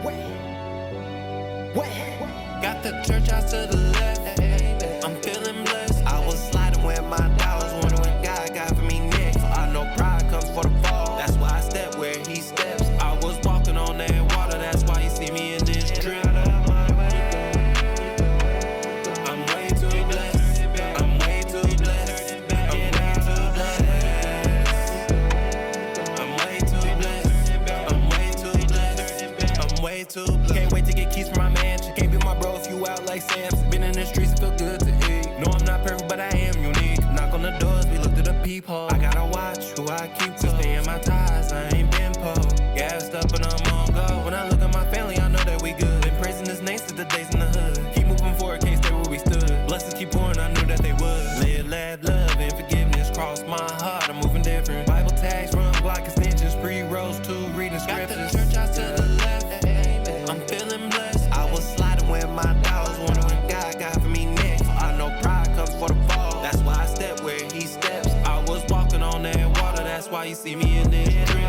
Got the church house to the left. I'm feeling blessed. I was sliding with my dogs, wondering what God got for me next. I know pride comes for the fall. That's why I step where he steps. I was walking on that water. That's why you see me in this drip. I'm way too blessed. I'm way too blessed. I'm way too blessed. I'm way too blessed. I'm way too blessed. Can't wait to get keys from my mansion. Can't be my bro if you out like Samson. Been in the streets and feel good to eat. No, I'm not perfect, but I am unique. Knock on the doors, we look through the peephole. I gotta watch who I keep close. Paying my ties, I ain't been po. Gassed up and I'm on go. When I look at my family, I know that we good. Been praising his name since the days in the hood. Keep moving forward, can't stay where we stood. Blessings keep pouring, I knew that they would. Live, laugh, love, and forgiveness cross my heart. I'm moving different. Bible tags, run block extensions, pre-rolls, 2 reading scriptures. Got the church house to the left. I'm feeling blessed. I was sliding with my dogs, wondering what God got for me next. I know pride comes for the fall. That's why I step where he steps. I was walking on that water. That's why you see me in this drip.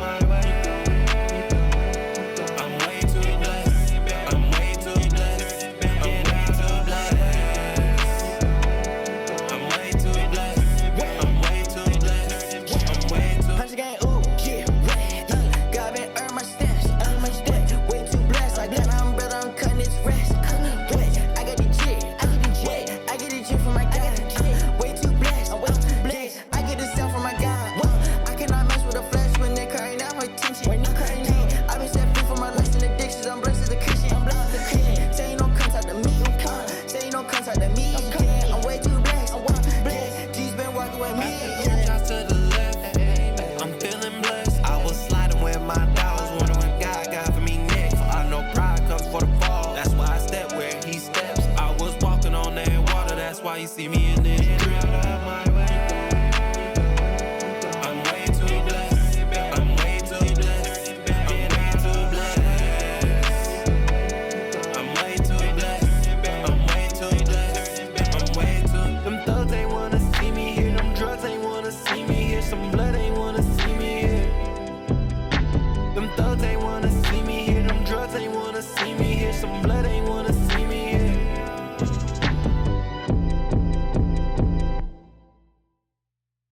I'm way too blessed. I'm way too blessed. I'm way too blessed. I'm way too blessed. I'm way too blessed. I'm way too. Punch gang, ooh, yeah, red. God been earn my stamps, way too blessed. I got an umbrella, I'm cutting this rest. Wait, I got the jit, I get the jit from my God. Way too blessed, I'm way too blessed. I get the sound from my God. I cannot mess with the flesh when they're crying out for attention. I've been set free from my lust and addictions. I'm blessed as a Christian. Say you don't contact to me. Say you don't contact to me. I'm way too blessed. Jesus been walking with me. Church house to the left. I'm feeling blessed. I was sliding with my dogs, wondering what God got for me next. I know pride comes for the fall. That's why I step where he steps. I was walking on that water. That's why you see me in this drip. I'm way too blessed. I'm way too blessed. I'm way too blessed. I'm way too blessed. I'm way too blessed. I'm way too. Them thugs ain't wanna see me here. Them drugs ain't wanna see me here. Some blood ain't wanna see me here. Them thugs ain't wanna see me here. Them drugs ain't wanna see me here. Some blood ain't wanna